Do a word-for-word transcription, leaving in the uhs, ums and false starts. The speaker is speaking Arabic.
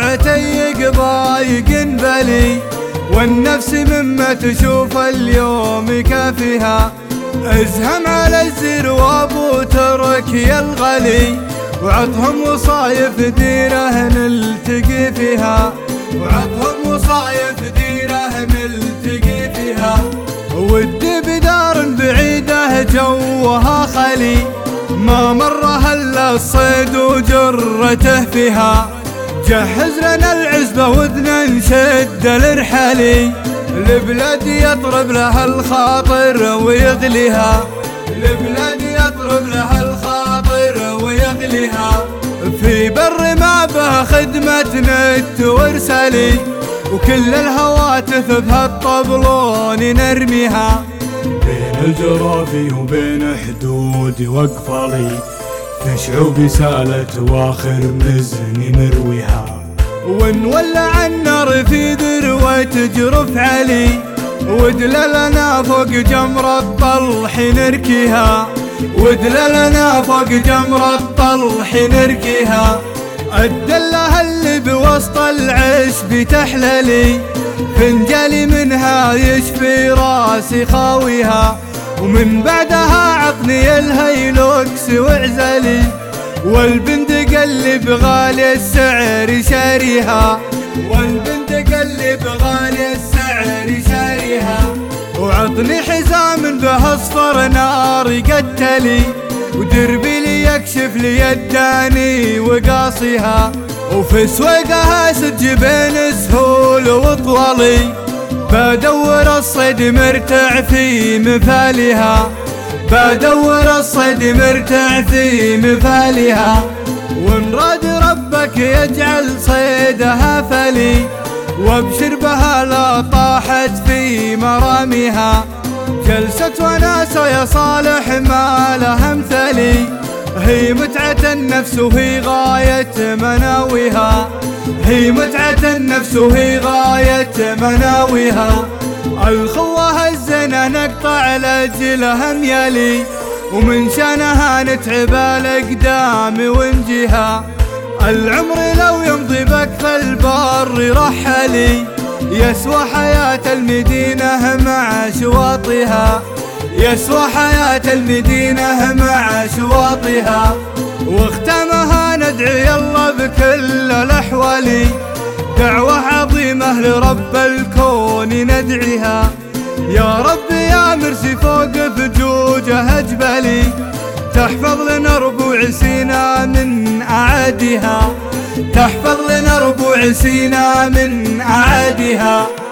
عتيق ضايق بلي، والنفس مما تشوف اليوم كافيها. ازهم على الزرواب وترك يا الغلي، وعطهم وصايف ديره نلتقي فيها، وعطهم وصايف ديره نلتقي فيها. ودي بدار بعيده جوها خلي، ما مرها الا الصيد وجرته فيها. جهز لنا العزبه ودنا نشد الرحلي، البلاد يطرب لها الخاطر ويغليها، البلاد يطرب لها الخاطر ويغليها. في بر ما به خدمة نت وارسلي، وكل الهواتف بهالطبلون نرميها. بين الجرافي وبين حدودي وقفلي، في شعوبي سالت واخر مزني مرويها. ونولع النار في ذروة جرف علي، ودللنا فوق جمر الطلح نركيها، ودللنا فوق جمر الطلح نركيها. الدلة اللي بوسط العشب تحللي، فنجلي منها يشفي راسي خاويها. ومن بعدها عطني الهيلوكس وعزلي، والبندق اللي بغالي السعر شاريها، والبندق اللي بغالي السعر شاريها. وعطني حزام به اصفر نار يقتلي، ودربي لي يكشف لي الداني وقاصيها. وفي سويقها سج بين سهول وطولي، بدور الصيد مرتع في مفالها، بدور الصيد مرتع في مفالها. ونراد ربك يجعل صيدها فلي، وابشر بها لا طاحت في مراميها. جلسة وناسة يا صالح ما لها مثلي، هي متعة النفس وهي غاية مناويها، هي متعة النفس وهي غاية مناويها. الخوة هزنا نقطع لأجلها ميالي، ومن شانها نتعب الأقدام ونجيها. العمر لو يمضي بكف البر رحلي، يسوى حياة المدينة مع شواطئها، يسوى حياة المدينة مع شواطئها. واختمها ندعي الله بكل الأحوال، دعوة عظيمة لرب الكون ندعيها. يا رب يا مرسي فوق فجوجها جبلي، تحفظ لنا ربوع سينا من أعادها، تحفظ لنا ربوع سينا من أعادها.